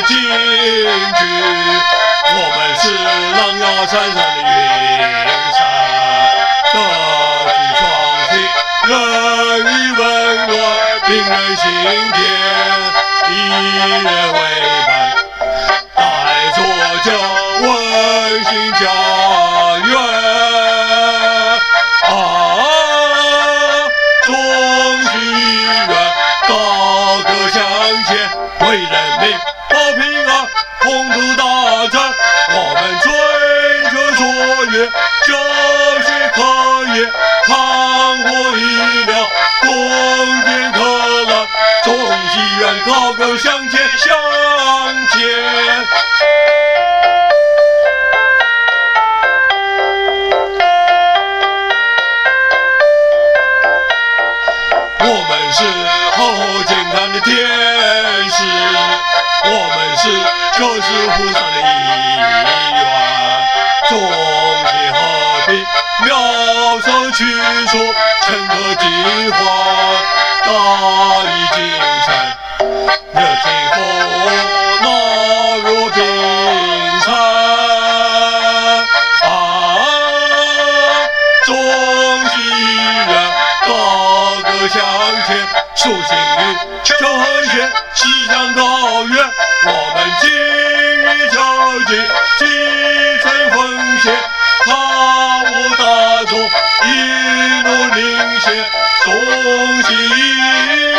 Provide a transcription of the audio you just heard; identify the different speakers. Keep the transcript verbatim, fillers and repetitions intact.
Speaker 1: 京剧，我们是狼牙山上的云山，德智双馨，人与温暖，令人心田，以人为伴，带着这温馨家园啊，衷心愿，高歌向前，为人民保平安，宏图大展。我们追求卓越，教学课业，康复医疗，公检可览，众心愿，高歌向前，向前。我们是好好健康的天使，我们是救世菩萨的一员，众心和平，妙手去除，成个计划，大义精神，热情风纳入冰山啊，众心愿，高歌向前，树心语，求和谐，西向高原，我们精益求精，积存奉献，康复大众，一路领先，众心一